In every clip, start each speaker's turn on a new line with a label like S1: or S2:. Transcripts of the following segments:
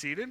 S1: seated.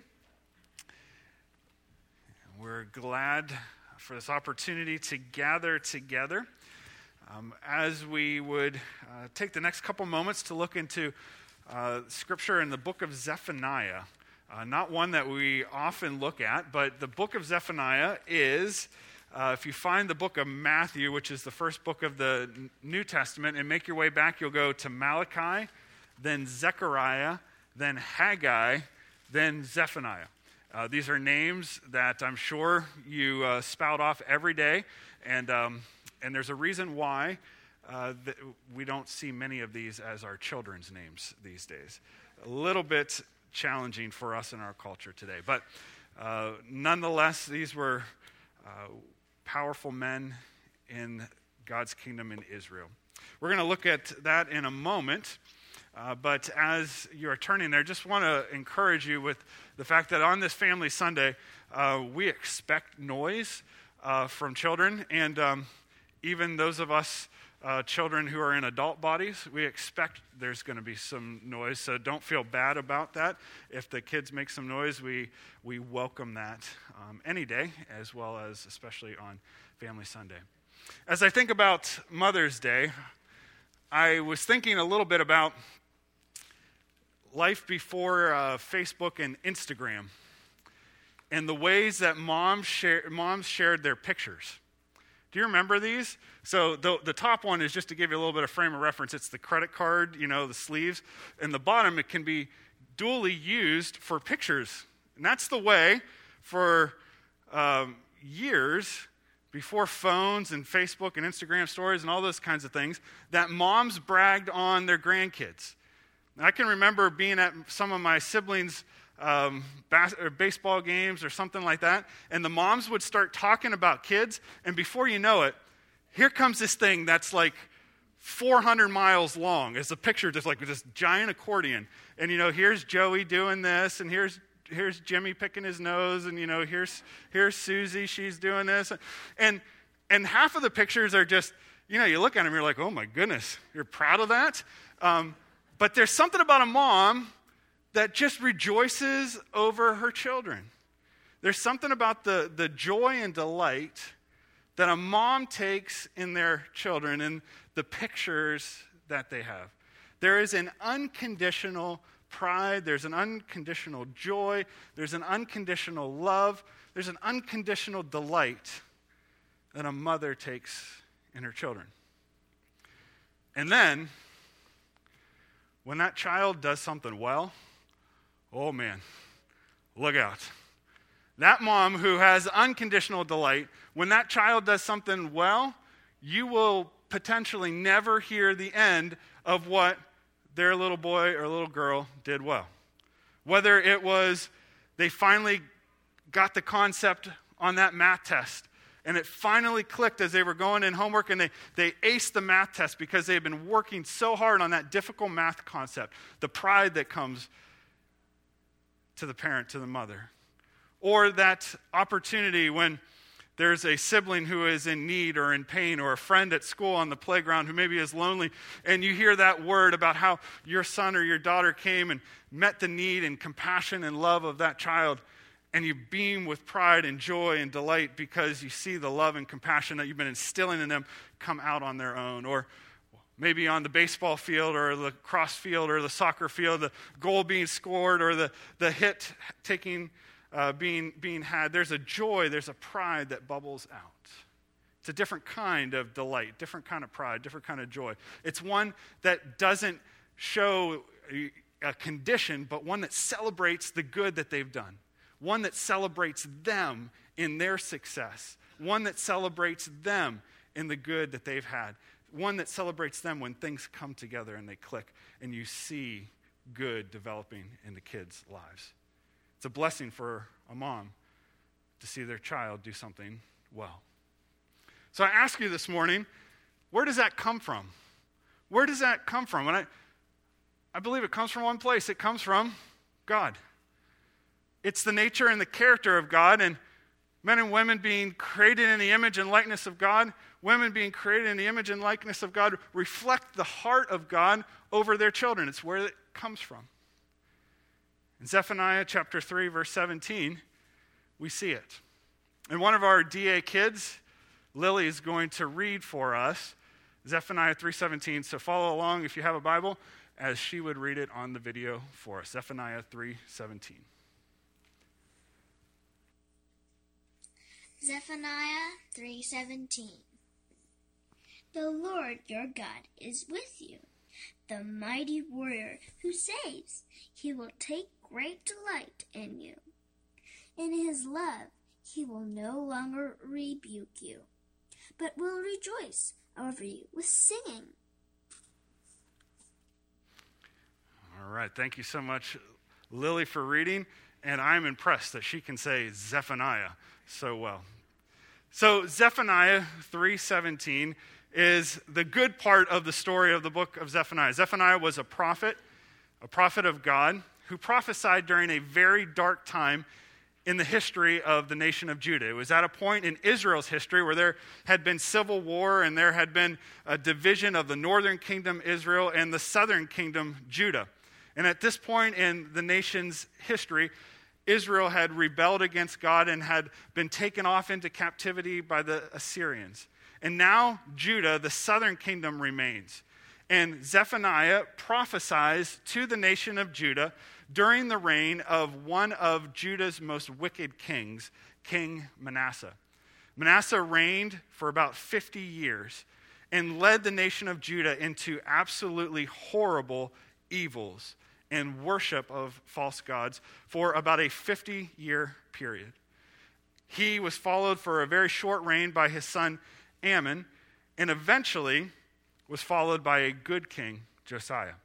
S1: We're glad for this opportunity to gather together. As we would take the next couple moments to look into Scripture in the book of Zephaniah. Not one that we often look at, but the book of Zephaniah is, if you find the book of Matthew, which is the first book of the New Testament, and make your way back, you'll go to Malachi, then Zechariah, then Haggai, then Zephaniah. These are names that I'm sure you spout off every day, and there's a reason why we don't see many of these as our children's names these days. A little bit challenging for us in our culture today, but nonetheless, these were powerful men in God's kingdom in Israel. We're going to look at that in a moment. But as you're turning there, just want to encourage you with the fact that on this Family Sunday, we expect noise from children. And even those of us children who are in adult bodies, we expect there's going to be some noise. So don't feel bad about that. If the kids make some noise, we welcome that any day, as well as especially on Family Sunday. As I think about Mother's Day, I was thinking a little bit about life before Facebook and Instagram, and the ways that moms shared their pictures. Do you remember these? So the top one is just to give you a little bit of frame of reference. It's the credit card, the sleeves. And the bottom, it can be dually used for pictures. And that's the way for years, before phones and Facebook and Instagram stories and all those kinds of things, that moms bragged on their grandkids. I can remember being at some of my siblings' baseball games or something like that, and the moms would start talking about kids, and before you know it, here comes this thing that's like 400 miles long. It's a picture just like with this giant accordion, and here's Joey doing this, and here's Jimmy picking his nose, and here's Susie, she's doing this, and half of the pictures are just, you look at them, you're like, oh my goodness, you're proud of that. But there's something about a mom that just rejoices over her children. There's something about the joy and delight that a mom takes in their children and the pictures that they have. There is an unconditional pride. There's an unconditional joy. There's an unconditional love. There's an unconditional delight that a mother takes in her children. And then, when that child does something well, oh man, look out. That mom who has unconditional delight, when that child does something well, you will potentially never hear the end of what their little boy or little girl did well. Whether it was they finally got the concept on that math test, and it finally clicked as they were going in homework, and they aced the math test because they had been working so hard on that difficult math concept. The pride that comes to the parent, to the mother. Or that opportunity when there's a sibling who is in need or in pain, or a friend at school on the playground who maybe is lonely, and you hear that word about how your son or your daughter came and met the need and compassion and love of that child. And you beam with pride and joy and delight because you see the love and compassion that you've been instilling in them come out on their own. Or maybe on the baseball field or the cross field or the soccer field, the goal being scored or the hit being had. There's a joy, there's a pride that bubbles out. It's a different kind of delight, different kind of pride, different kind of joy. It's one that doesn't show a condition, but one that celebrates the good that they've done. One that celebrates them in their success. One that celebrates them in the good that they've had. One that celebrates them when things come together and they click and you see good developing in the kids' lives. It's a blessing for a mom to see their child do something well. So I ask you this morning, where does that come from? Where does that come from? And I believe it comes from one place. It comes from God. It's the nature and the character of God, and men and women being created in the image and likeness of God, women being created in the image and likeness of God, reflect the heart of God over their children. It's where it comes from. In Zephaniah chapter 3, verse 17, we see it. And one of our DA kids, Lily, is going to read for us Zephaniah 3:17. So follow along if you have a Bible as she would read it on the video for us. Zephaniah 3:17.
S2: Zephaniah 3:17. The Lord your God is with you, the mighty warrior who saves. He will take great delight in you. In his love he will no longer rebuke you, but will rejoice over you with singing.
S1: All right, thank you so much, Lily, for reading. And I'm impressed that she can say Zephaniah so well. So Zephaniah 3:17 is the good part of the story of the book of Zephaniah. Zephaniah was a prophet of God, who prophesied during a very dark time in the history of the nation of Judah. It was at a point in Israel's history where there had been civil war and there had been a division of the northern kingdom, Israel, and the southern kingdom, Judah. And at this point in the nation's history, Israel had rebelled against God and had been taken off into captivity by the Assyrians. And now Judah, the southern kingdom, remains. And Zephaniah prophesies to the nation of Judah during the reign of one of Judah's most wicked kings, King Manasseh. Manasseh reigned for about 50 years and led the nation of Judah into absolutely horrible evils and worship of false gods for about a 50-year period. He was followed for a very short reign by his son Ammon, and eventually was followed by a good king, Josiah.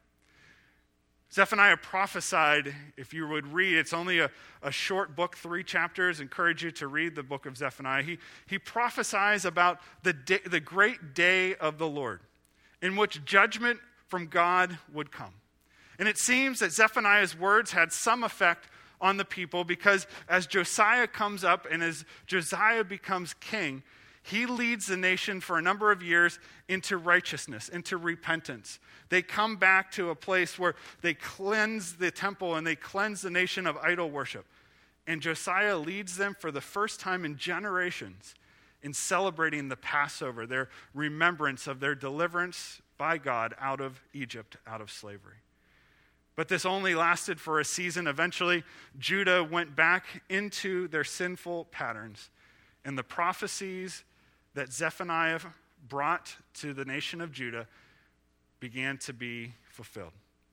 S1: Zephaniah prophesied, if you would read, it's only a short book, 3 chapters. Encourage you to read the book of Zephaniah. He prophesies about the great day of the Lord, in which judgment from God would come. And it seems that Zephaniah's words had some effect on the people, because as Josiah comes up and as Josiah becomes king, he leads the nation for a number of years into righteousness, into repentance. They come back to a place where they cleanse the temple and they cleanse the nation of idol worship. And Josiah leads them for the first time in generations in celebrating the Passover, their remembrance of their deliverance by God out of Egypt, out of slavery. But this only lasted for a season. Eventually, Judah went back into their sinful patterns, and the prophecies that Zephaniah brought to the nation of Judah began to be fulfilled.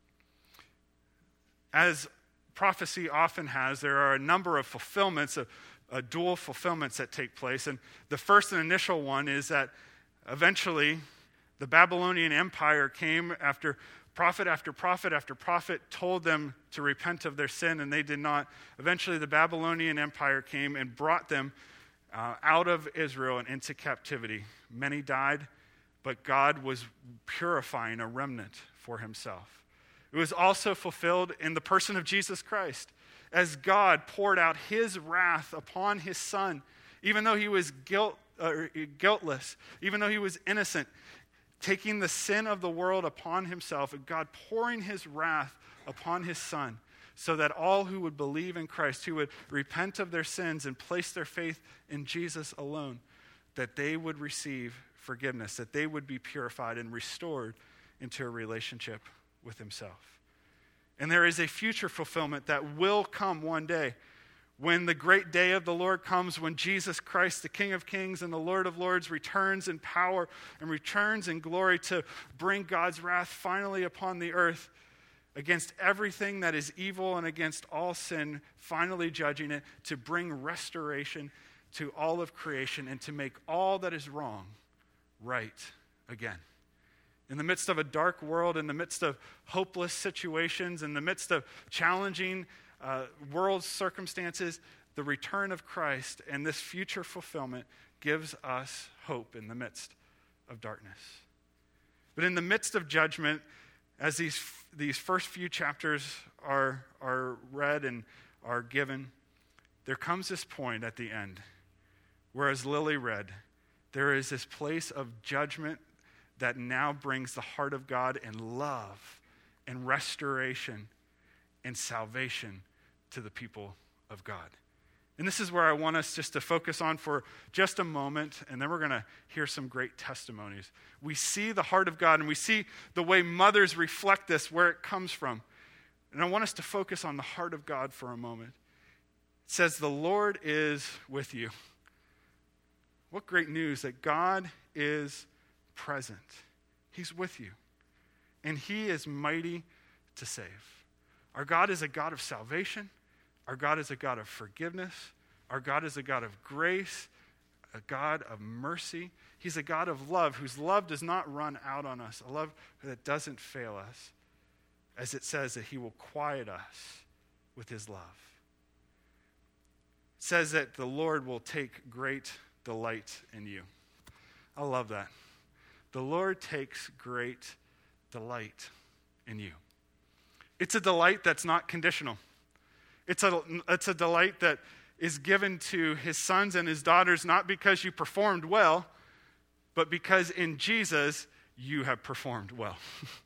S1: As prophecy often has, there are a number of fulfillments, dual fulfillments that take place. And the first and initial one is that eventually the Babylonian Empire came after prophet after prophet after prophet told them to repent of their sin, and they did not. Eventually the Babylonian Empire came and brought them out of Israel and into captivity. Many died, but God was purifying a remnant for himself. It was also fulfilled in the person of Jesus Christ, as God poured out his wrath upon his son, even though he was guiltless, even though he was innocent, taking the sin of the world upon himself, and God pouring his wrath upon his son, so that all who would believe in Christ, who would repent of their sins and place their faith in Jesus alone, that they would receive forgiveness, that they would be purified and restored into a relationship with himself. And there is a future fulfillment that will come one day, when the great day of the Lord comes, when Jesus Christ, the King of Kings and the Lord of Lords, returns in power and returns in glory to bring God's wrath finally upon the earth against everything that is evil and against all sin, finally judging it, to bring restoration to all of creation and to make all that is wrong right again. In the midst of a dark world, in the midst of hopeless situations, in the midst of challenging world circumstances, the return of Christ and this future fulfillment gives us hope in the midst of darkness. But in the midst of judgment, as these first few chapters are read and are given, there comes this point at the end where, as Lily read, there is this place of judgment that now brings the heart of God and love and restoration and salvation to the people of God. And this is where I want us just to focus on for just a moment, and then we're going to hear some great testimonies. We see the heart of God, and we see the way mothers reflect this, where it comes from. And I want us to focus on the heart of God for a moment. It says, the Lord is with you. What great news that God is present. He's with you. And he is mighty to save. Our God is a God of salvation. Our God is a God of forgiveness. Our God is a God of grace, a God of mercy. He's a God of love, whose love does not run out on us, a love that doesn't fail us, as it says that he will quiet us with his love. It says that the Lord will take great delight in you. I love that. The Lord takes great delight in you. It's a delight that's not conditional. It's a delight that is given to his sons and his daughters, not because you performed well, but because in Jesus you have performed well.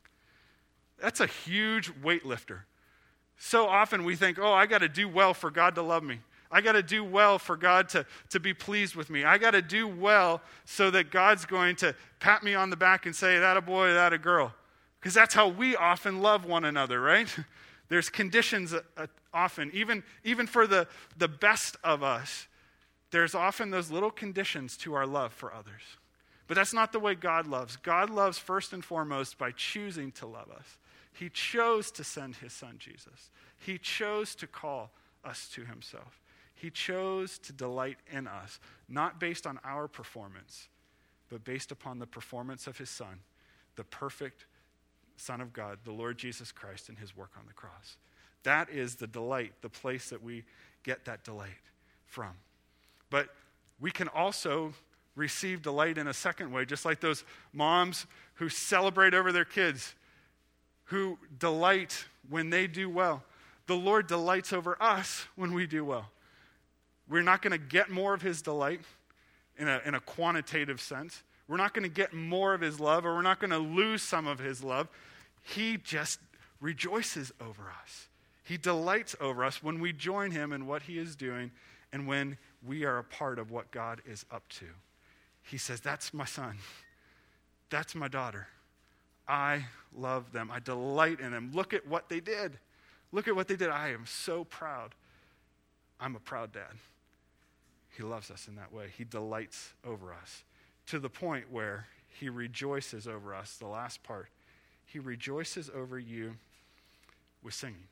S1: That's a huge weightlifter. So often we think, I got to do well for God to love me. I got to do well for God to be pleased with me. I got to do well so that God's going to pat me on the back and say, that a boy, that a girl. Because that's how we often love one another, right? There's conditions often, even for the best of us, there's often those little conditions to our love for others. But that's not the way God loves. God loves first and foremost by choosing to love us. He chose to send his son Jesus. He chose to call us to himself. He chose to delight in us, not based on our performance, but based upon the performance of his son, the perfect Son of God, the Lord Jesus Christ, and his work on the cross. That is the delight, the place that we get that delight from. But we can also receive delight in a second way, just like those moms who celebrate over their kids, who delight when they do well. The Lord delights over us when we do well. We're not going to get more of his delight in a quantitative sense. We're not going to get more of his love, or we're not going to lose some of his love. He just rejoices over us. He delights over us when we join him in what he is doing and when we are a part of what God is up to. He says, that's my son. That's my daughter. I love them. I delight in them. Look at what they did. Look at what they did. I am so proud. I'm a proud dad. He loves us in that way. He delights over us to the point where he rejoices over us. The last part. He rejoices over you with singing.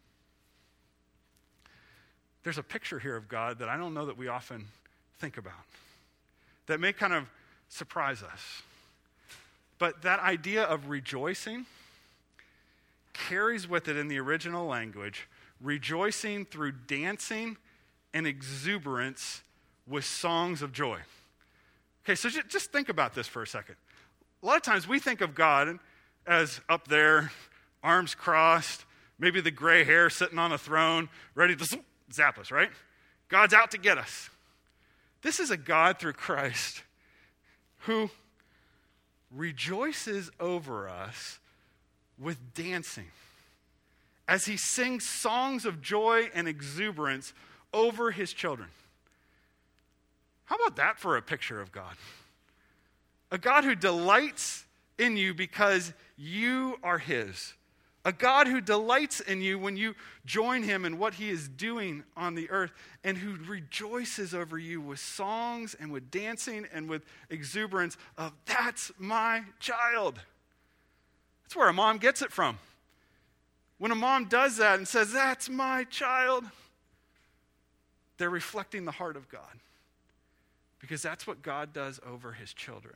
S1: There's a picture here of God that I don't know that we often think about, that may kind of surprise us. But that idea of rejoicing carries with it in the original language, rejoicing through dancing and exuberance with songs of joy. Okay, so just think about this for a second. A lot of times we think of God as up there, arms crossed, maybe the gray hair sitting on a throne, ready to zap us, right? God's out to get us. This is a God through Christ who rejoices over us with dancing as he sings songs of joy and exuberance over his children. How about that for a picture of God? A God who delights in you because you are his. A God who delights in you when you join him in what he is doing on the earth, and who rejoices over you with songs and with dancing and with exuberance of, that's my child. That's where a mom gets it from. When a mom does that and says, that's my child, they're reflecting the heart of God. Because that's what God does over his children.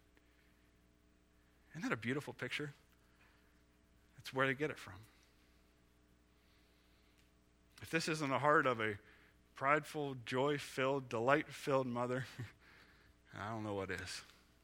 S1: Isn't that a beautiful picture? That's where they get it from. If this isn't the heart of a prideful, joy-filled, delight-filled mother, I don't know what is.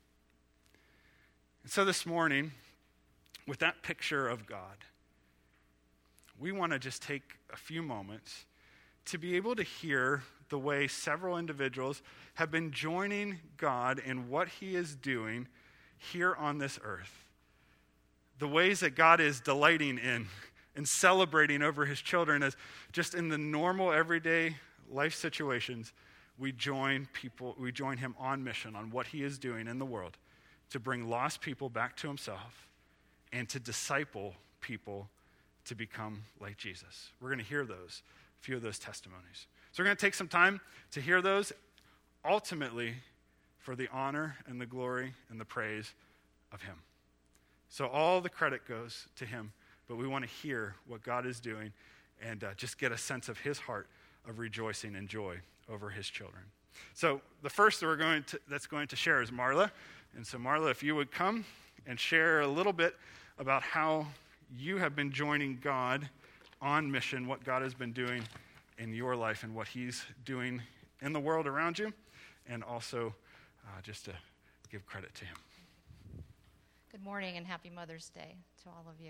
S1: And so this morning, with that picture of God, we want to just take a few moments to be able to hear the way several individuals have been joining God in what he is doing here on this earth. The ways that God is delighting in and celebrating over his children as just in the normal, everyday life situations, we join him on mission, on what he is doing in the world to bring lost people back to himself and to disciple people to become like Jesus. We're going to hear a few of those testimonies. So we're going to take some time to hear those, ultimately for the honor and the glory and the praise of him. So all the credit goes to him, but we want to hear what God is doing and just get a sense of his heart of rejoicing and joy over his children. So the first that's going to share is Marla. And so Marla, if you would come and share a little bit about how you have been joining God on mission, what God has been doing in your life and what he's doing in the world around you, and also just to give credit to him.
S3: Good morning and happy Mother's Day to all of you.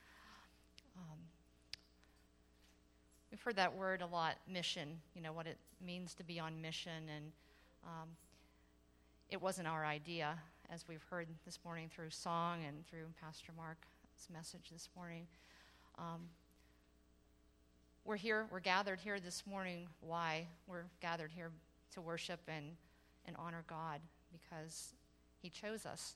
S3: We've heard that word a lot, mission, what it means to be on mission, and it wasn't our idea, as we've heard this morning through song and through Pastor Mark's message this morning. We're gathered here this morning. Why? We're gathered here to worship and honor God because he chose us.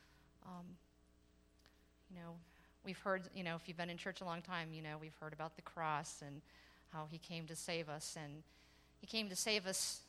S3: We've heard, if you've been in church a long time, we've heard about the cross and how he came to save us. And he came to save us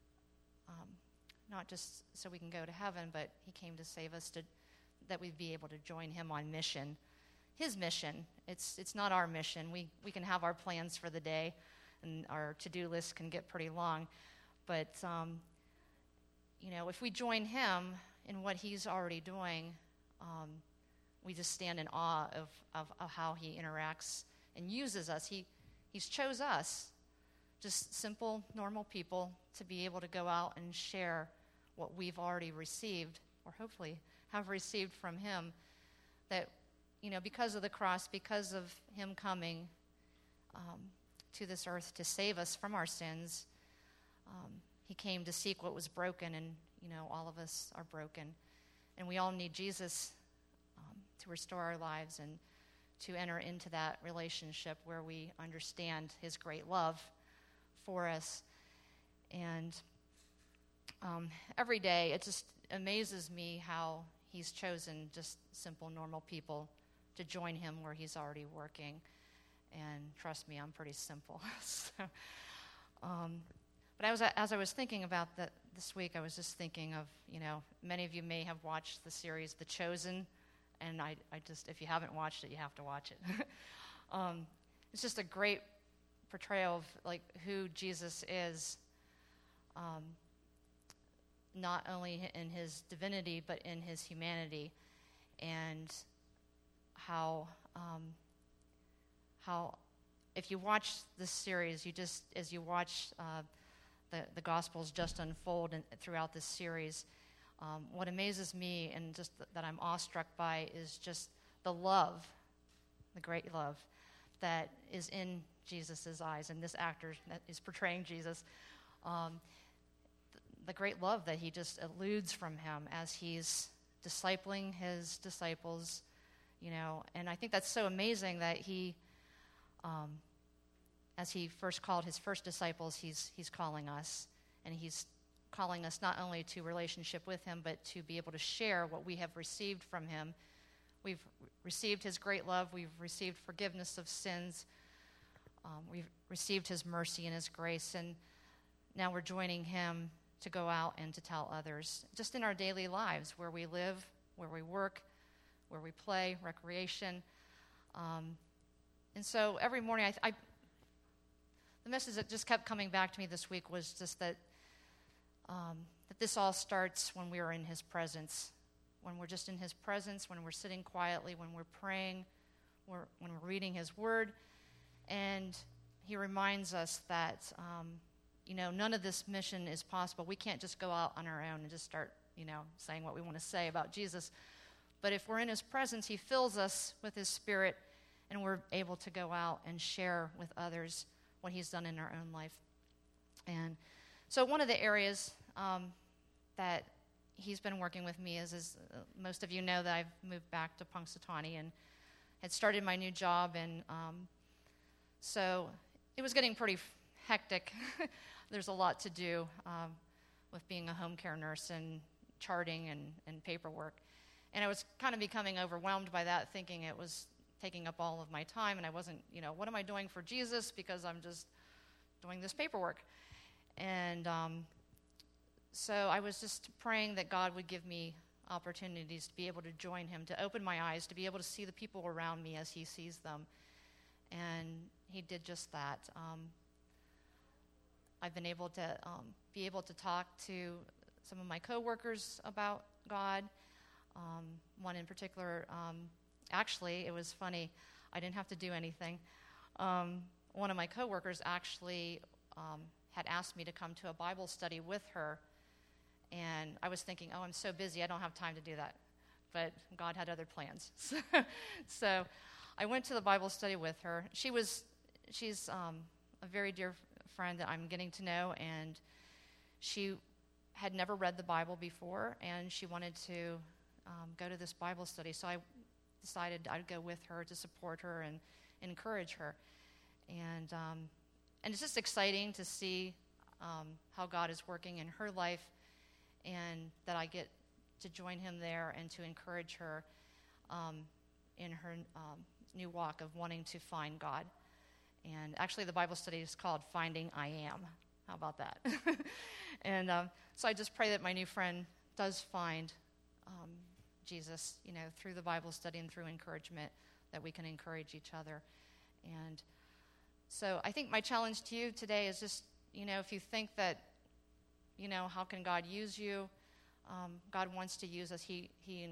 S3: not just so we can go to heaven, but he came to save us that we'd be able to join him on mission. His mission. It's not our mission. We can have our plans for the day, and our to-do list can get pretty long. But, if we join him in what he's already doing, we just stand in awe of how he interacts and uses us. He's chose us, just simple, normal people, to be able to go out and share what we've already received, or hopefully have received from him, that, because of the cross, because of him coming to this earth to save us from our sins, he came to seek what was broken, and, all of us are broken. And we all need Jesus to restore our lives and to enter into that relationship where we understand his great love for us. And every day, it just amazes me how he's chosen just simple, normal people to join him where he's already working. And trust me, I'm pretty simple. But as I was thinking about that this week, I was just thinking of, many of you may have watched the series The Chosen, and I just, if you haven't watched it, you have to watch it. It's just a great portrayal of who Jesus is, not only in his divinity but in his humanity, and how if you watch this series, as you watch the Gospels just unfold throughout this series, what amazes me and just that I'm awestruck by is just the love, the great love that is in Jesus' eyes, and this actor that is portraying Jesus, the great love that he just eludes from him as he's discipling his disciples, and I think that's so amazing that he, as he first called his first disciples, he's calling us, and he's calling us not only to relationship with him, but to be able to share what we have received from him. We've received his great love. We've received forgiveness of sins. We've received his mercy and his grace, and now we're joining him to go out and to tell others, just in our daily lives, where we live, where we work, where we play, recreation. And so every morning, the message that just kept coming back to me this week was just that this all starts when we are in his presence, when we're just in his presence, when we're sitting quietly, when we're praying, when we're reading his word. And he reminds us that, none of this mission is possible. We can't just go out on our own and just start, saying what we want to say about Jesus. But if we're in his presence, he fills us with his spirit, and we're able to go out and share with others what he's done in our own life. And so one of the areas that he's been working with me is most of you know that I've moved back to Punxsutawney, and had started my new job, and so it was getting pretty hectic. There's a lot to do with being a home care nurse and charting and paperwork. And I was kind of becoming overwhelmed by that, thinking it was taking up all of my time, and I wasn't, what am I doing for Jesus, because I'm just doing this paperwork. And so I was just praying that God would give me opportunities to be able to join him, to open my eyes, to be able to see the people around me as he sees them. And he did just that. I've been able to talk to some of my coworkers about God. One in particular, actually, it was funny. I didn't have to do anything. One of my coworkers actually had asked me to come to a Bible study with her, and I was thinking, I'm so busy, I don't have time to do that. But God had other plans. So I went to the Bible study with her. She's a very dear friend that I'm getting to know, and she had never read the Bible before, and she wanted to go to this Bible study. So I decided I'd go with her to support her and encourage her. And it's just exciting to see how God is working in her life, and that I get to join him there and to encourage her in her new walk of wanting to find God. And actually the Bible study is called Finding I Am. How about that? And so I just pray that my new friend does find Jesus, through the Bible study and through encouragement, that we can encourage each other. And so I think my challenge to you today is just, if you think that, how can God use you? God wants to use us. He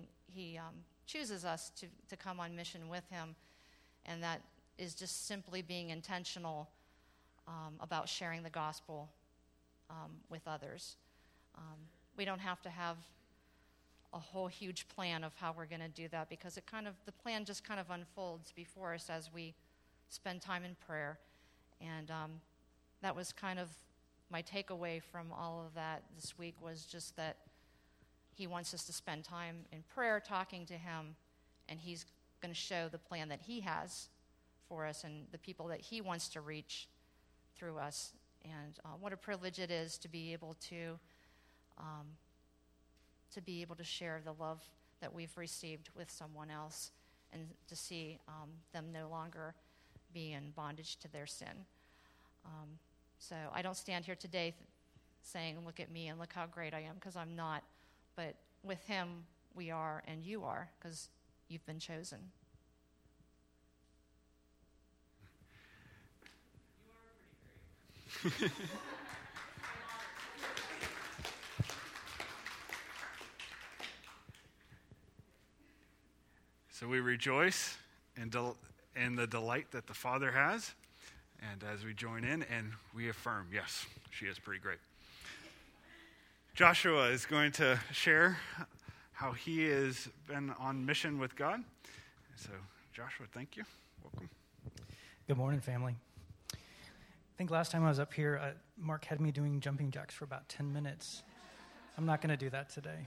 S3: chooses us to come on mission with him, and that is just simply being intentional about sharing the gospel with others. We don't have to have a whole huge plan of how we're going to do that, because the plan just kind of unfolds before us as we spend time in prayer. And that was kind of my takeaway from all of that this week, was just that he wants us to spend time in prayer talking to him, and he's going to show the plan that he has for us and the people that he wants to reach through us. And what a privilege it is to be able to share the love that we've received with someone else, and to see them no longer be in bondage to their sin. So I don't stand here today saying, look at me and look how great I am, because I'm not. But with him, we are, and you are, because you've been chosen. You are pretty great.
S1: So we rejoice in the delight that the Father has, and as we join in and we affirm, yes, she is pretty great. Joshua is going to share how he has been on mission with God. So, Joshua, thank you. Welcome.
S4: Good morning, family. I think last time I was up here, Mark had me doing jumping jacks for about 10 minutes. I'm not going to do that today.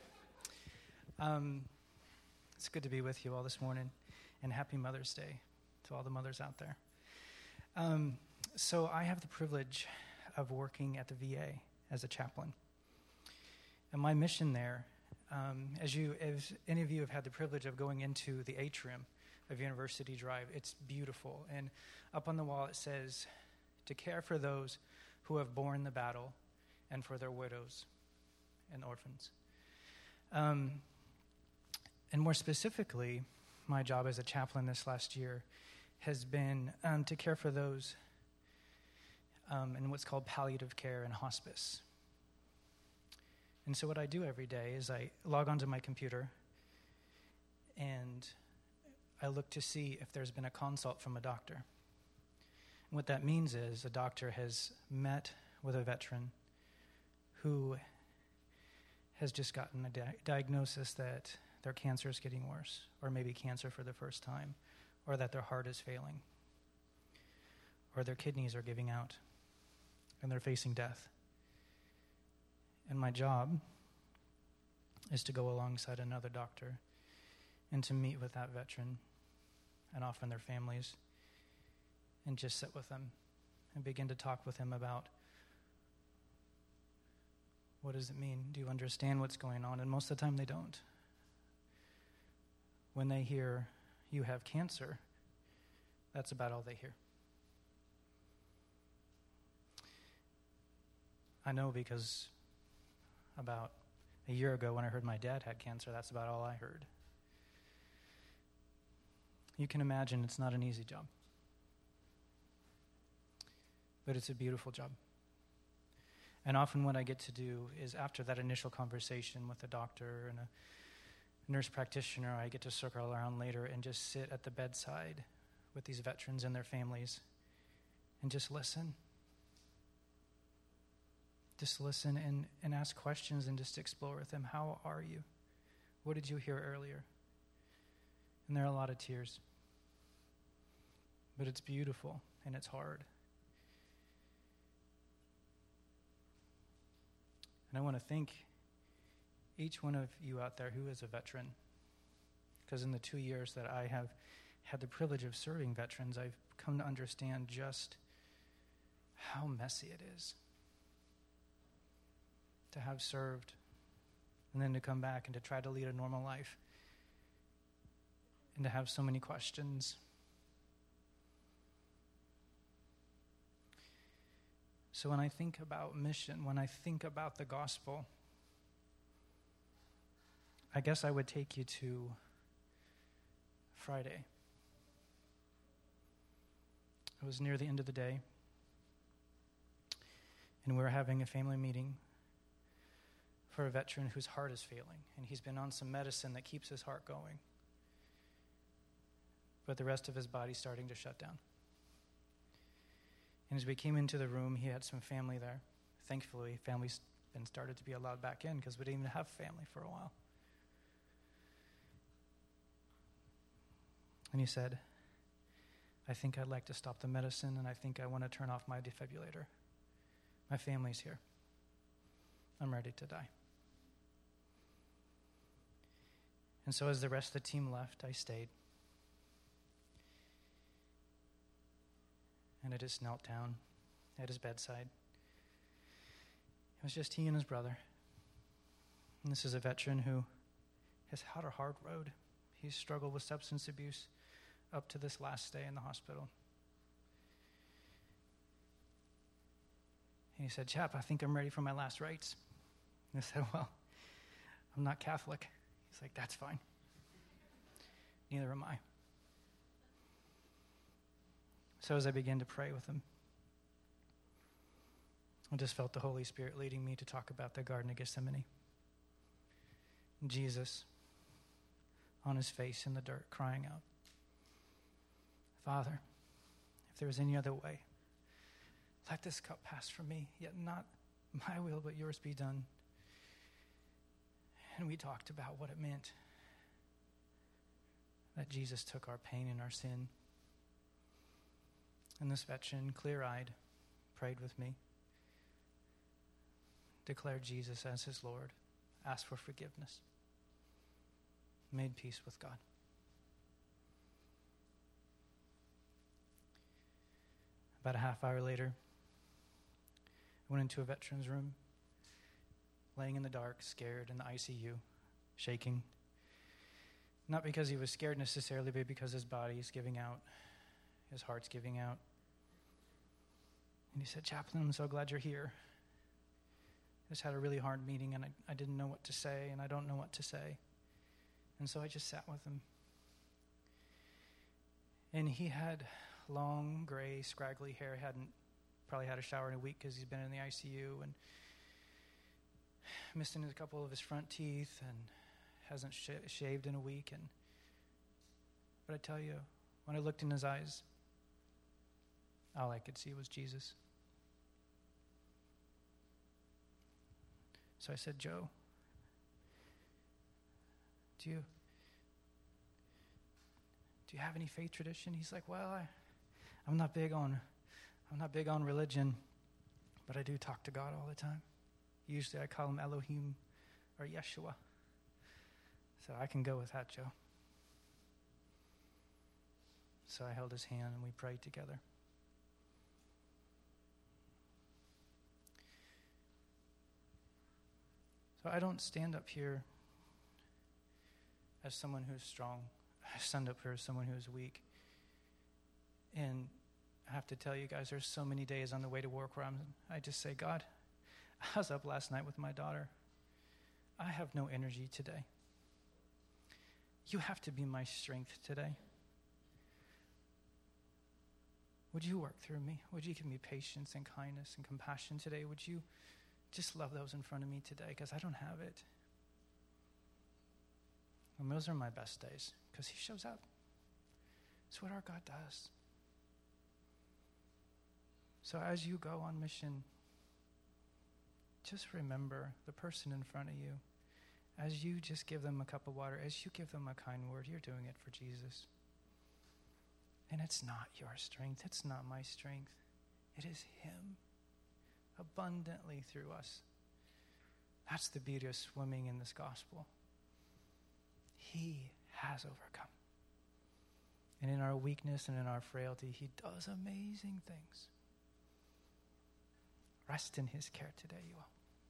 S4: It's good to be with you all this morning, and happy Mother's Day to all the mothers out there. So I have the privilege of working at the VA as a chaplain. And my mission there, as any of you have had the privilege of going into the atrium of University Drive, it's beautiful. And up on the wall it says, to care for those who have borne the battle and for their widows and orphans. And more specifically, my job as a chaplain this last year has been to care for those in what's called palliative care and hospice. And so what I do every day is I log onto my computer and I look to see if there's been a consult from a doctor. And what that means is a doctor has met with a veteran who has just gotten a diagnosis that their cancer is getting worse, or maybe cancer for the first time, or that their heart is failing, or their kidneys are giving out, and they're facing death. And my job is to go alongside another doctor and to meet with that veteran and often their families, and just sit with them and begin to talk with them about what does it mean? Do you understand what's going on? And most of the time they don't. When they hear you have cancer, that's about all they hear. I know because about a year ago when I heard my dad had cancer, that's about all I heard. You can imagine it's not an easy job. But it's a beautiful job. And often what I get to do is after that initial conversation with a doctor and a nurse practitioner, I get to circle around later and just sit at the bedside with these veterans and their families and just listen. Just listen and ask questions and just explore with them. How are you? What did you hear earlier? And there are a lot of tears. But it's beautiful and it's hard. And I want to thank each one of you out there who is a veteran. Because in the 2 years that I have had the privilege of serving veterans, I've come to understand just how messy it is to have served and then to come back and to try to lead a normal life and to have so many questions. So when I think about mission, when I think about the gospel, I guess I would take you to Friday. It was near the end of the day, and we were having a family meeting for a veteran whose heart is failing, and he's been on some medicine that keeps his heart going, but the rest of his body's starting to shut down. And as we came into the room, he had some family there. Thankfully, family's been started to be allowed back in because we didn't even have family for a while. And he said, I think I'd like to stop the medicine, and I think I want to turn off my defibrillator. My family's here. I'm ready to die. And so as the rest of the team left, I stayed. And I just knelt down at his bedside. It was just he and his brother. And this is a veteran who has had a hard road. He's struggled with substance abuse up to this last stay in the hospital. And he said, Chap, I think I'm ready for my last rites. And I said, well, I'm not Catholic. He's like, that's fine. Neither am I. So as I began to pray with him, I just felt the Holy Spirit leading me to talk about the Garden of Gethsemane. Jesus on his face in the dirt, crying out, Father, if there is any other way, let this cup pass from me, yet not my will, but yours be done. And we talked about what it meant that Jesus took our pain and our sin. And this veteran, clear-eyed, prayed with me, declared Jesus as his Lord, asked for forgiveness, made peace with God. About a half hour later, I went into a veteran's room, laying in the dark, scared in the ICU, shaking. Not because he was scared necessarily, but because his body is giving out, his heart's giving out. And he said, Chaplain, I'm so glad you're here. I just had a really hard meeting, and I didn't know what to say, and I don't know what to say. And so I just sat with him. And he had long, gray, scraggly hair. Hadn't probably had a shower in a week because he's been in the ICU, and missing a couple of his front teeth, and hasn't shaved in a week. But I tell you, when I looked in his eyes, all I could see was Jesus. So I said, Joe, do you have any faith tradition? He's like, well, I'm not big on religion, but I do talk to God all the time. Usually I call him Elohim or Yeshua. So I can go with that, Joe. So I held his hand and we prayed together. So I don't stand up here as someone who's strong. I stand up here as someone who is weak. And I have to tell you guys, there's so many days on the way to work where I just say, God, I was up last night with my daughter. I have no energy today. You have to be my strength today. Would you work through me? Would you give me patience and kindness and compassion today? Would you just love those in front of me today? Because I don't have it. And those are my best days because he shows up. It's what our God does. So as you go on mission, just remember the person in front of you. As you just give them a cup of water, as you give them a kind word, you're doing it for Jesus. And it's not your strength. It's not my strength. It is him abundantly through us. That's the beauty of swimming in this gospel. He has overcome. And in our weakness and in our frailty, he does amazing things. Rest in his care today, you all.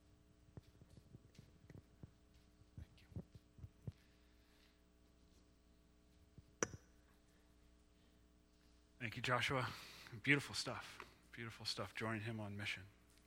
S1: Thank you, Joshua. Beautiful stuff. Beautiful stuff. Joining him on mission.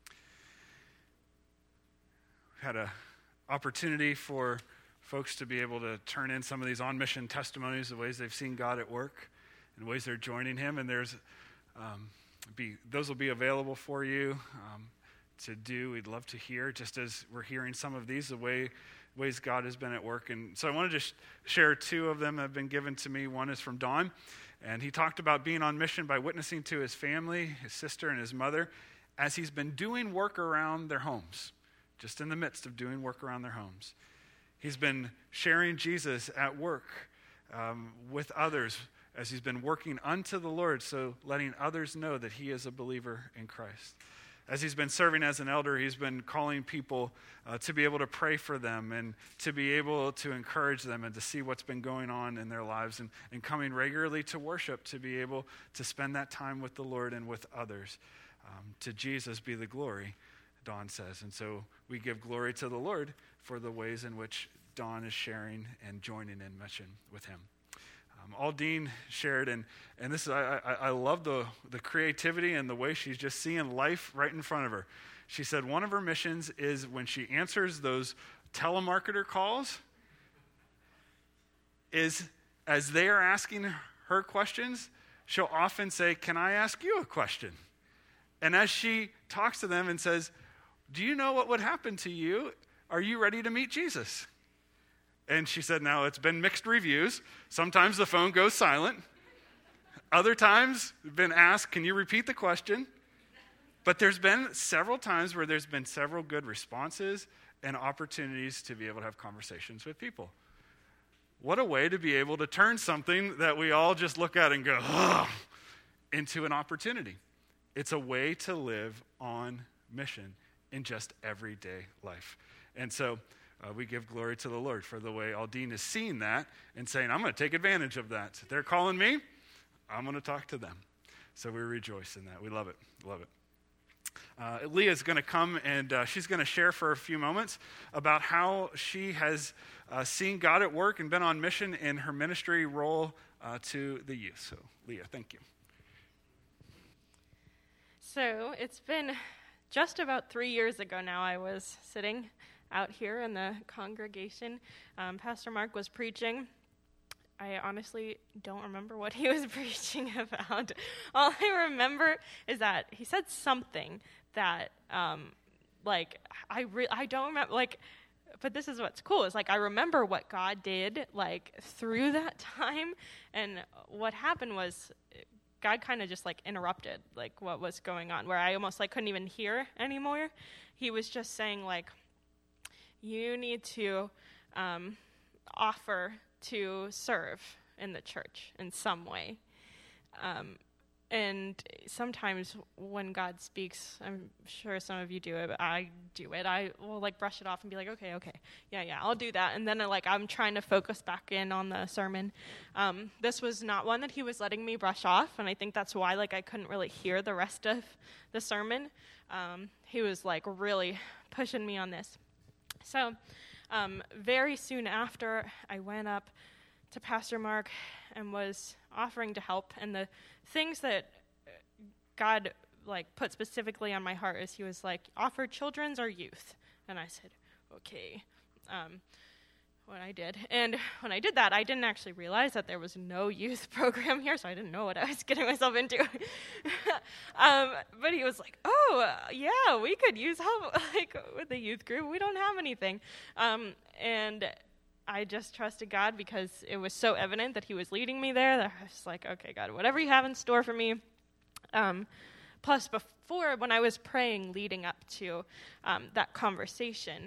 S1: We've had an opportunity for folks to be able to turn in some of these on-mission testimonies, the ways they've seen God at work, and ways they're joining him. And there's those will be available for you to do. We'd love to hear, just as we're hearing some of these, the ways God has been at work. And so I wanted to share two of them that have been given to me. One is from Don. And he talked about being on mission by witnessing to his family, his sister and his mother, as he's been doing work around their homes, just in the midst of doing work around their homes. He's been sharing Jesus at work with others as he's been working unto the Lord, so letting others know that he is a believer in Christ. As he's been serving as an elder, he's been calling people to be able to pray for them and to be able to encourage them and to see what's been going on in their lives and coming regularly to worship, to be able to spend that time with the Lord and with others. To Jesus be the glory, Don says. And so we give glory to the Lord for the ways in which Don is sharing and joining in mission with him. Aldine shared, and this is, I love the creativity and the way she's just seeing life right in front of her. She said one of her missions is when she answers those telemarketer calls, is as they are asking her questions, she'll often say, "Can I ask you a question?" And as she talks to them and says, "Do you know what would happen to you? Are you ready to meet Jesus?" And she said, now it's been mixed reviews. Sometimes the phone goes silent. Other times, been asked, "Can you repeat the question?" But there's been several times where there's been several good responses and opportunities to be able to have conversations with people. What a way to be able to turn something that we all just look at and go, ugh, into an opportunity. It's a way to live on mission in just everyday life. And so we give glory to the Lord for the way Aldine is seeing that and saying, I'm going to take advantage of that. They're calling me, I'm going to talk to them. So we rejoice in that. We love it. Love it. Leah's going to come and she's going to share for a few moments about how she has seen God at work and been on mission in her ministry role to the youth. So, Leah, thank you.
S5: So it's been just about 3 years ago now. I was sitting out here in the congregation. Pastor Mark was preaching. I honestly don't remember what he was preaching about. All I remember is that he said something that, I don't remember, but this is what's cool, is I remember what God did, through that time, and what happened was God kind of just, interrupted, what was going on, where I almost, couldn't even hear anymore. He was just saying, you need to offer to serve in the church in some way. And sometimes when God speaks, I'm sure some of you do it, but I do it. I will like brush it off and be like, okay, yeah, I'll do that. And then I'm trying to focus back in on the sermon. This was not one that he was letting me brush off, and I think that's why I couldn't really hear the rest of the sermon. He was really pushing me on this. So very soon after, I went up to Pastor Mark and was offering to help, and the things that God put specifically on my heart is he was offer children's or youth, and I said okay. When I did that, I didn't actually realize that there was no youth program here, so I didn't know what I was getting myself into. But he was like, oh yeah, we could use help with the youth group. We don't have anything. And I just trusted God because it was so evident that he was leading me there that I was like, okay, God, whatever you have in store for me. Plus, before, when I was praying leading up to that conversation,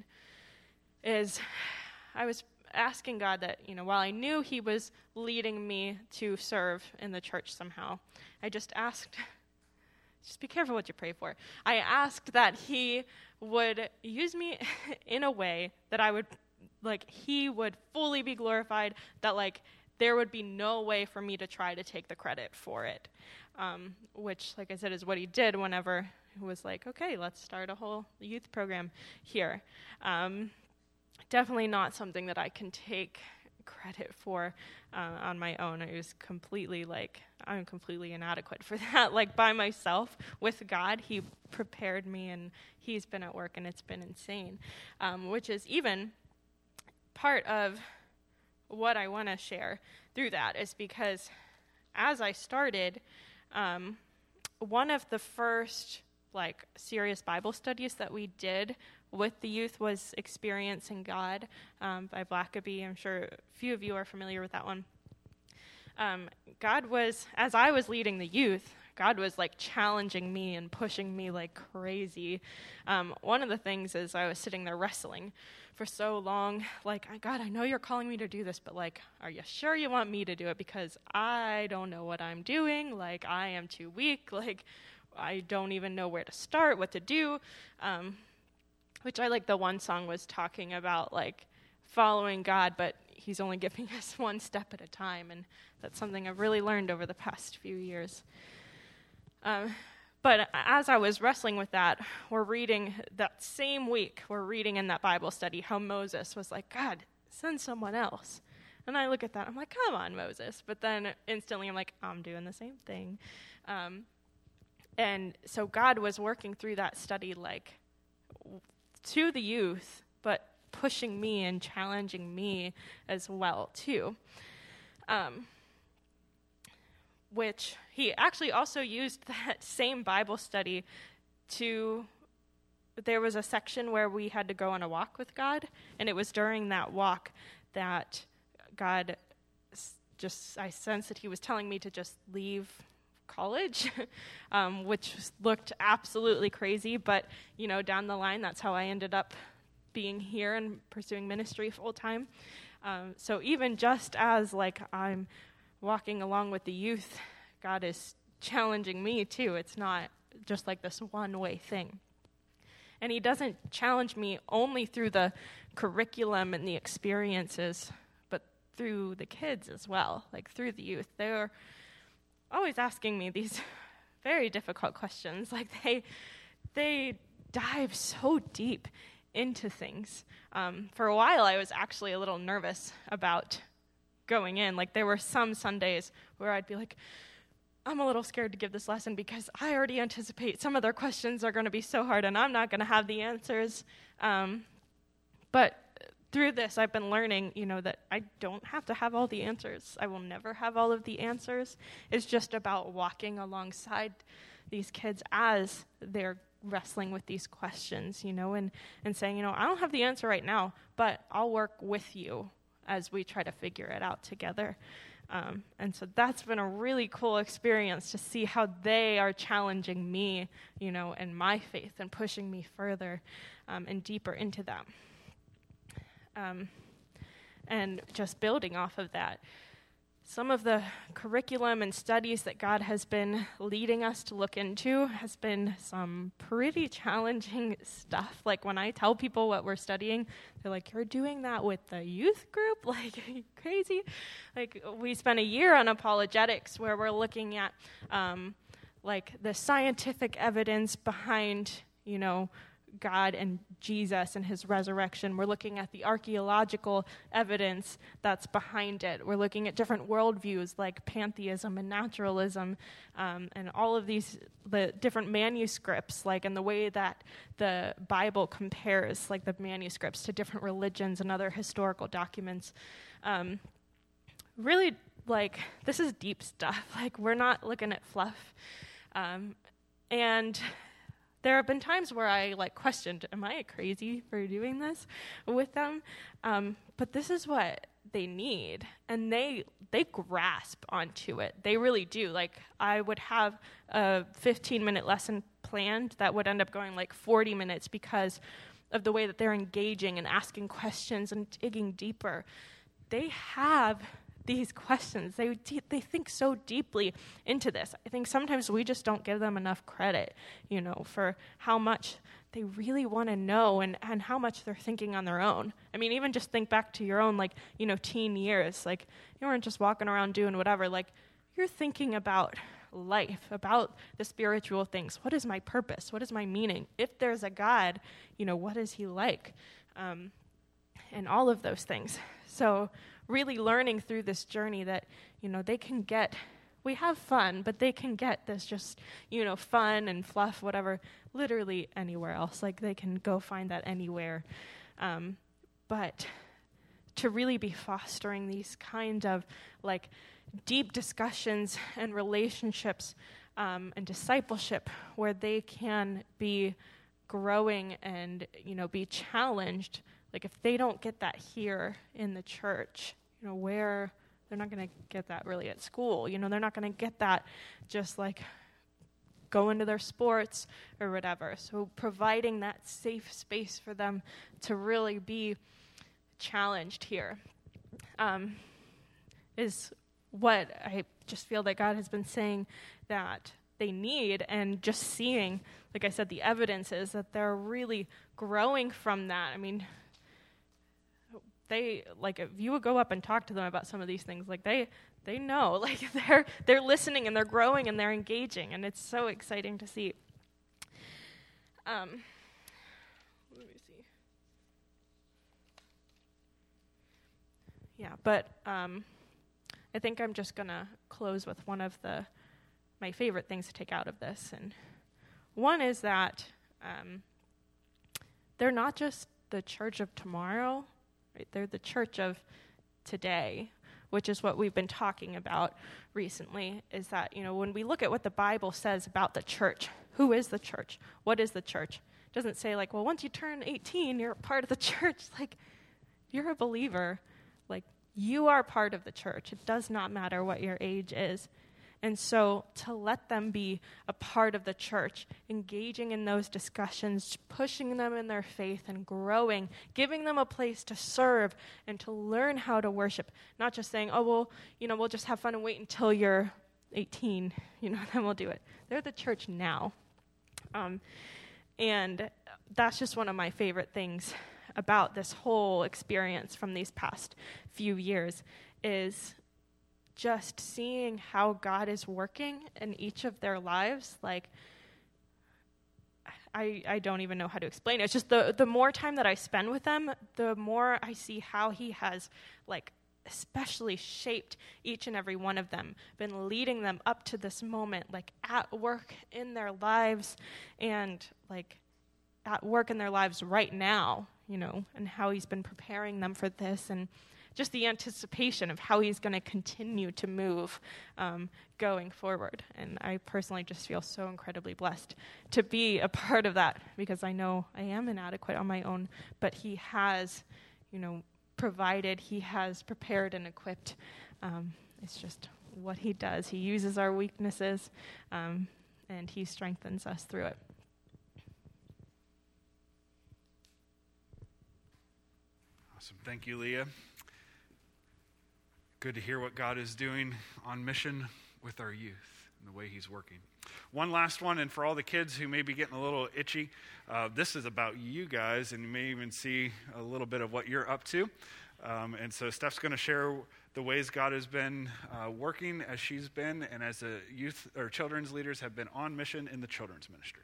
S5: I was asking God that, while I knew he was leading me to serve in the church somehow, I just asked, just be careful what you pray for. I asked that he would use me in a way that I would, he would fully be glorified, that there would be no way for me to try to take the credit for it, which, like I said, is what he did whenever he was like, okay, let's start a whole youth program here. Definitely not something that I can take credit for on my own. I was completely I'm completely inadequate for that. By myself, with God, he prepared me, and he's been at work, and it's been insane, which is even part of what I want to share through that is because as I started, one of the first serious Bible studies that we did with the youth was Experiencing God by Blackaby. I'm sure a few of you are familiar with that one. God was, as I was leading the youth, God was challenging me and pushing me like crazy. One of the things is I was sitting there wrestling for so long, God, I know you're calling me to do this, but are you sure you want me to do it? Because I don't know what I'm doing. I am too weak. I don't even know where to start, what to do. Which I the one song was talking about following God, but he's only giving us one step at a time, and that's something I've really learned over the past few years. But as I was wrestling with that, we're reading that same week, we're reading in that Bible study how Moses was like, God, send someone else. And I look at that, I'm like, come on, Moses. But then instantly I'm like, I'm doing the same thing. And so God was working through that study to the youth, but pushing me and challenging me as well, too. Which he actually also used that same Bible study there was a section where we had to go on a walk with God, and it was during that walk that God I sensed that he was telling me to just leave college, which looked absolutely crazy, but, down the line, that's how I ended up being here and pursuing ministry full time. So even just as, I'm walking along with the youth, God is challenging me, too. It's not just, this one-way thing. And he doesn't challenge me only through the curriculum and the experiences, but through the kids as well, through the youth. They're always asking me these very difficult questions. They dive so deep into things. For a while, I was actually a little nervous about going in. There were some Sundays where I'd be like, I'm a little scared to give this lesson because I already anticipate some of their questions are going to be so hard and I'm not going to have the answers. But through this, I've been learning, that I don't have to have all the answers. I will never have all of the answers. It's just about walking alongside these kids as they're wrestling with these questions, and saying, I don't have the answer right now, but I'll work with you as we try to figure it out together. And so that's been a really cool experience to see how they are challenging me, and my faith and pushing me further and deeper into that. And just building off of that. some of the curriculum and studies that God has been leading us to look into has been some pretty challenging stuff. Like when I tell people what we're studying, they're like, "You're doing that with the youth group? Like, are you crazy?" Like we spent a year on apologetics where we're looking at like the scientific evidence behind, God and Jesus and his resurrection. We're looking at the archaeological evidence that's behind it. We're looking at different worldviews like pantheism and naturalism, and all of the different manuscripts, and the way that the Bible compares, the manuscripts to different religions and other historical documents. Really, this is deep stuff. We're not looking at fluff. And there have been times where I questioned, am I crazy for doing this with them? But this is what they need, and they grasp onto it. They really do. I would have a 15-minute lesson planned that would end up going 40 minutes because of the way that they're engaging and asking questions and digging deeper. They have these questions. They think so deeply into this. I think sometimes we just don't give them enough credit, for how much they really want to know and how much they're thinking on their own. I mean, even just think back to your own, teen years. You weren't just walking around doing whatever. You're thinking about life, about the spiritual things. What is my purpose? What is my meaning? If there's a God, what is he like? And all of those things. So really learning through this journey that, they can get, we have fun, but they can get this just, fun and fluff, whatever, literally anywhere else. They can go find that anywhere. But to really be fostering these kind of, deep discussions and relationships and discipleship where they can be growing and, be challenged. If they don't get that here in the church, where they're not going to get that really at school. They're not going to get that just go into their sports or whatever. So providing that safe space for them to really be challenged here is what I just feel that God has been saying that they need, and just seeing, like I said, the evidence is that they're really growing from that. I mean, they, if you would go up and talk to them about some of these things, they know, they're listening and they're growing and they're engaging, and it's so exciting to see. Let me see. Yeah, but I think I'm just gonna close with one of my favorite things to take out of this, and one is that they're not just the church of tomorrow. Right? They're the church of today, which is what we've been talking about recently, is that, when we look at what the Bible says about the church, who is the church? What is the church? It doesn't say, well, once you turn 18, you're a part of the church. You're a believer. You are part of the church. It does not matter what your age is. And so to let them be a part of the church, engaging in those discussions, pushing them in their faith and growing, giving them a place to serve and to learn how to worship, not just saying, oh, well, we'll just have fun and wait until you're 18, then we'll do it. They're the church now. And that's just one of my favorite things about this whole experience from these past few years is just seeing how God is working in each of their lives. I don't even know how to explain it. It's just the more time that I spend with them, the more I see how he has, especially shaped each and every one of them, been leading them up to this moment, at work in their lives and, at work in their lives right now, and how he's been preparing them for this, and just the anticipation of how he's going to continue to move going forward. And I personally just feel so incredibly blessed to be a part of that, because I know I am inadequate on my own, but he has, provided, he has prepared and equipped. It's just what he does. He uses our weaknesses, and he strengthens us through it. Awesome.
S1: Thank you, Leah. good to hear what God is doing on mission with our youth and the way he's working. One last one, and for all the kids who may be getting a little itchy, this is about you guys, and you may even see a little bit of what you're up to. And so Steph's going to share the ways God has been working as she's been, and as the youth or children's leaders have been on mission in the children's ministry.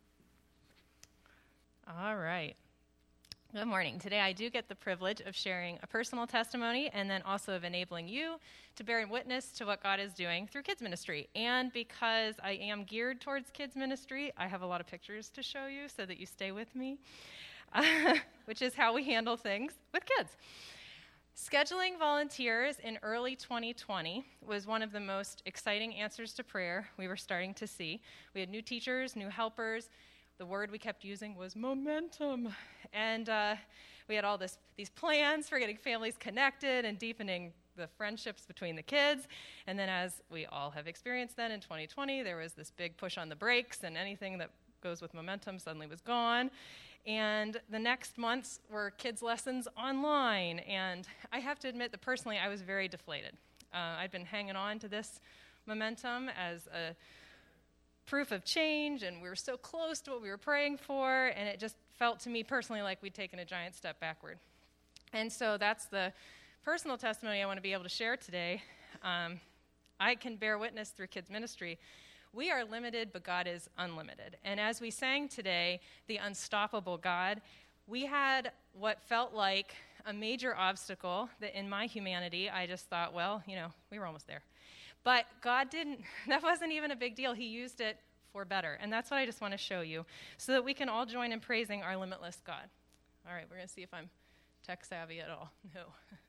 S6: All right. Good morning. Today I do get the privilege of sharing a personal testimony and then also of enabling you to bear witness to what God is doing through kids ministry. And because I am geared towards kids ministry, I have a lot of pictures to show you so that you stay with me, which is how we handle things with kids. Scheduling volunteers in early 2020 was one of the most exciting answers to prayer we were starting to see. We had new teachers, new helpers. The word we kept using was momentum. And we had all these plans for getting families connected and deepening the friendships between the kids. And then, as we all have experienced then in 2020, there was this big push on the brakes, and anything that goes with momentum suddenly was gone. And the next months were kids' lessons online. And I have to admit that personally I was very deflated. I'd been hanging on to this momentum as a proof of change, and we were so close to what we were praying for, and it just felt to me personally like we'd taken a giant step backward. And so that's the personal testimony I want to be able to share today. I can bear witness through kids ministry. We are limited, but God is unlimited. And as we sang today, the unstoppable God, we had what felt like a major obstacle that in my humanity, I just thought, well, we were almost there. But God didn't, that wasn't even a big deal. He used it for better. And that's what I just want to show you so that we can all join in praising our limitless God. All right, we're going to see if I'm tech savvy at all. No.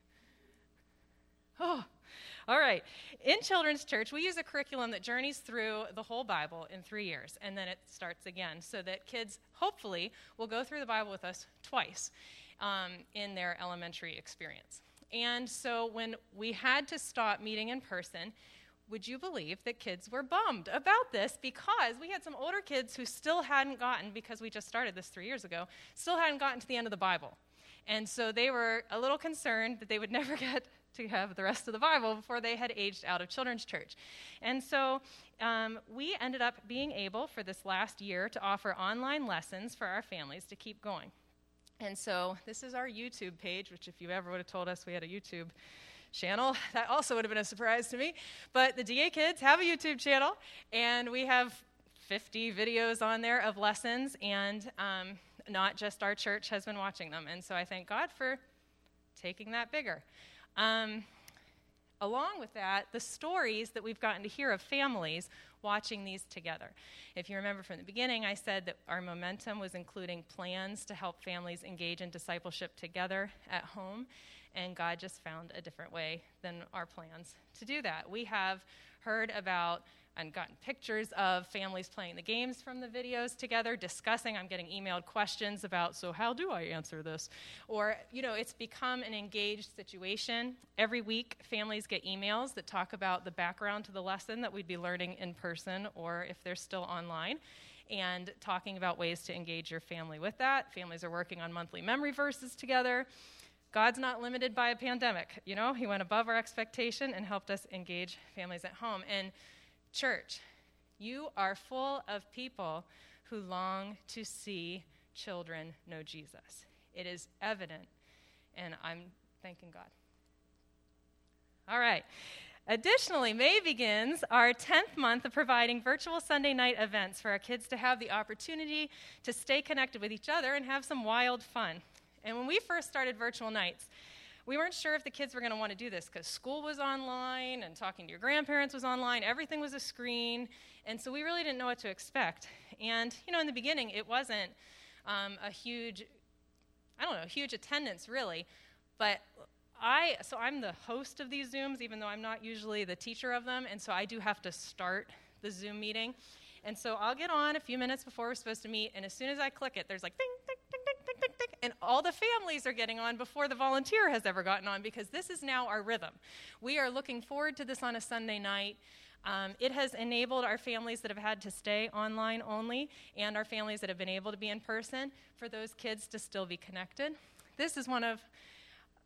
S6: Oh, all right. In Children's Church, we use a curriculum that journeys through the whole Bible in 3 years, and then it starts again, so that kids, hopefully, will go through the Bible with us twice in their elementary experience. And so when we had to stop meeting in person, would you believe that kids were bummed about this, because we had some older kids who still hadn't gotten, because we just started this 3 years ago, still hadn't gotten to the end of the Bible. And so they were a little concerned that they would never get to have the rest of the Bible before they had aged out of Children's Church. And so we ended up being able, for this last year, to offer online lessons for our families to keep going. And so this is our YouTube page, which if you ever would have told us we had a YouTube channel, that also would have been a surprise to me. But the DA kids have a YouTube channel, and we have 50 videos on there of lessons, and not just our church has been watching them. And so I thank God for taking that bigger. Along with that, the stories that we've gotten to hear of families watching these together. If you remember from the beginning, I said that our momentum was including plans to help families engage in discipleship together at home, and God just found a different way than our plans to do that. We have heard about and gotten pictures of families playing the games from the videos together, discussing. I'm getting emailed questions about, so how do I answer this? Or, it's become an engaged situation. Every week, families get emails that talk about the background to the lesson that we'd be learning in person, or if they're still online, and talking about ways to engage your family with that. Families are working on monthly memory verses together. God's not limited by a pandemic. He went above our expectation and helped us engage families at home. And church, you are full of people who long to see children know Jesus. It is evident, and I'm thanking God. All right. Additionally, May begins our 10th month of providing virtual Sunday night events for our kids to have the opportunity to stay connected with each other and have some wild fun. And when we first started virtual nights, we weren't sure if the kids were going to want to do this, because school was online and talking to your grandparents was online. Everything was a screen. And so we really didn't know what to expect. And, in the beginning, it wasn't a huge attendance, really. But I'm the host of these Zooms, even though I'm not usually the teacher of them. And so I do have to start the Zoom meeting. And so I'll get on a few minutes before we're supposed to meet. And as soon as I click it, there's like ding, ding, ding, ding, ding, ding, ding. And all the families are getting on before the volunteer has ever gotten on, because this is now our rhythm. We are looking forward to this on a Sunday night. It has enabled our families that have had to stay online only, and our families that have been able to be in person, for those kids to still be connected. This is one of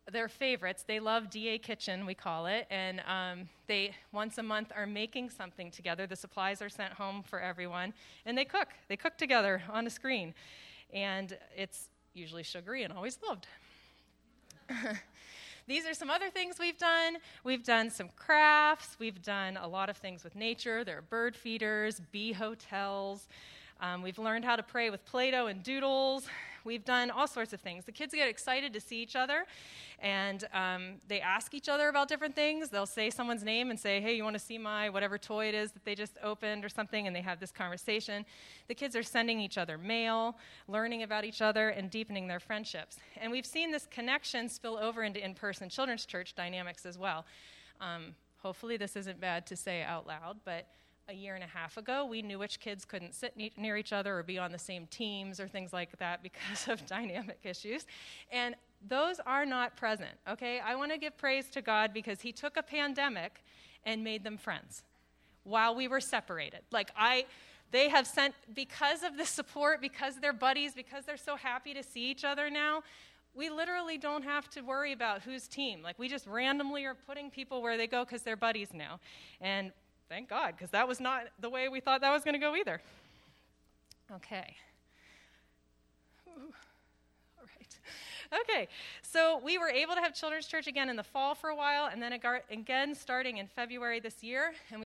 S6: their favorites. They love DA Kitchen, we call it, and they once a month are making something together. The supplies are sent home for everyone, and they cook. They cook together on a screen, and it's usually sugary and always loved. These are some other things we've done. We've done some crafts. We've done a lot of things with nature. There are bird feeders, bee hotels. We've learned how to pray with Play-Doh and doodles. We've done all sorts of things. The kids get excited to see each other, and they ask each other about different things. They'll say someone's name and say, hey, you want to see my whatever toy it is that they just opened or something, and they have this conversation. The kids are sending each other mail, learning about each other, and deepening their friendships. And we've seen this connection spill over into in-person children's church dynamics as well. Hopefully this isn't bad to say out loud, but a year and a half ago, we knew which kids couldn't sit near each other or be on the same teams or things like that because of dynamic issues. And those are not present, okay? I want to give praise to God because he took a pandemic and made them friends while we were separated. They have sent, because of the support, because they're buddies, because they're so happy to see each other now, we literally don't have to worry about whose team. We just randomly are putting people where they go because they're buddies now. And thank God, because that was not the way we thought that was going to go either. Okay. Ooh. All right. Okay, so we were able to have children's church again in the fall for a while, and then again starting in February this year, and